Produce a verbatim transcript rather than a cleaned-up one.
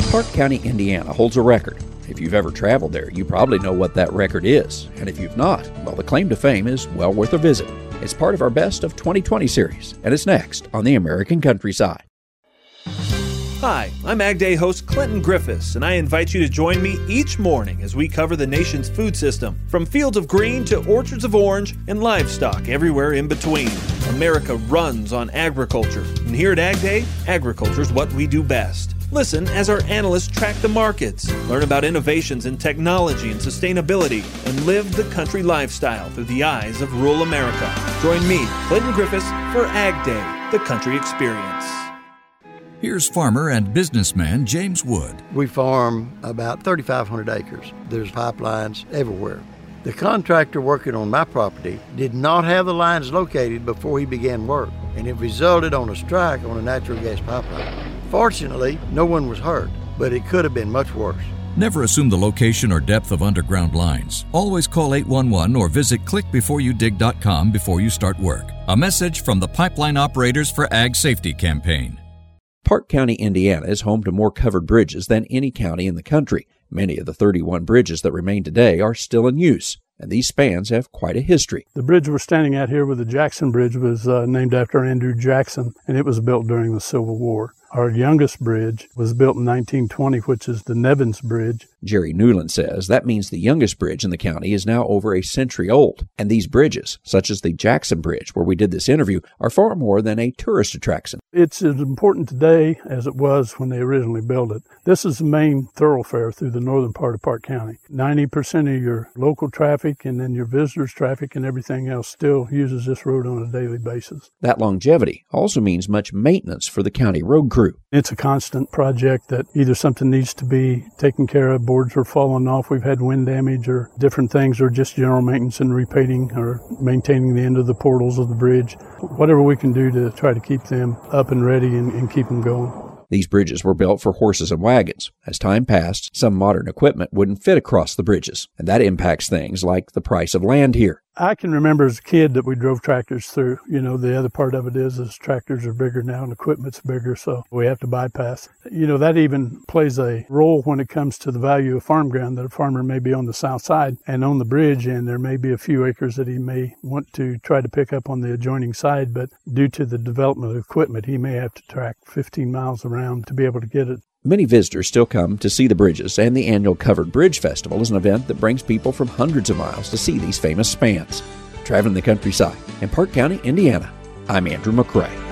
Park County, Indiana holds a record. If you've ever traveled there, you probably know what that record is. And if you've not, well, the claim to fame is well worth a visit. It's part of our Best of twenty twenty series, and it's next on the American Countryside. Hi, I'm Ag Day host Clinton Griffiths, and I invite you to join me each morning as we cover the nation's food system, from fields of green to orchards of orange and livestock everywhere in between. America runs on agriculture, and here at Ag Day, agriculture is what we do best. Listen as our analysts track the markets, learn about innovations in technology and sustainability, and live the country lifestyle through the eyes of rural America. Join me, Clinton Griffiths, for Ag Day, the country experience. Here's farmer and businessman James Wood. We farm about thirty-five hundred acres. There's pipelines everywhere. The contractor working on my property did not have the lines located before he began work, and it resulted on a strike on a natural gas pipeline. Fortunately, no one was hurt, but it could have been much worse. Never assume the location or depth of underground lines. Always call eight one one or visit click before you dig dot com before you start work. A message from the Pipeline Operators for Ag Safety campaign. Park County, Indiana is home to more covered bridges than any county in the country. Many of the thirty-one bridges that remain today are still in use, and these spans have quite a history. The bridge we're standing at here with the Jackson Bridge was uh, named after Andrew Jackson, and it was built during the Civil War. Our youngest bridge was built in nineteen twenty, which is the Nevins Bridge. Jerry Newland says that means the youngest bridge in the county is now over a century old. And these bridges, such as the Jackson Bridge, where we did this interview, are far more than a tourist attraction. It's as important today as it was when they originally built it. This is the main thoroughfare through the northern part of Park County. ninety percent of your local traffic and then your visitors' traffic and everything else still uses this road on a daily basis. That longevity also means much maintenance for the county road crew. It's a constant project that either something needs to be taken care of, boards are falling off, we've had wind damage or different things, or just general maintenance and repainting or maintaining the end of the portals of the bridge. Whatever we can do to try to keep them up and ready and, and keep them going. These bridges were built for horses and wagons. As time passed, some modern equipment wouldn't fit across the bridges, and that impacts things like the price of land here. I can remember as a kid that we drove tractors through. You know, the other part of it is, is tractors are bigger now and equipment's bigger, so we have to bypass. You know, that even plays a role when it comes to the value of farm ground, that a farmer may be on the south side and on the bridge, and there may be a few acres that he may want to try to pick up on the adjoining side, but due to the development of equipment, he may have to track fifteen miles around to be able to get it. Many visitors still come to see the bridges, and the annual Covered Bridge Festival is an event that brings people from hundreds of miles to see these famous spans. Traveling the countryside in Park County, Indiana, I'm Andrew McCrae.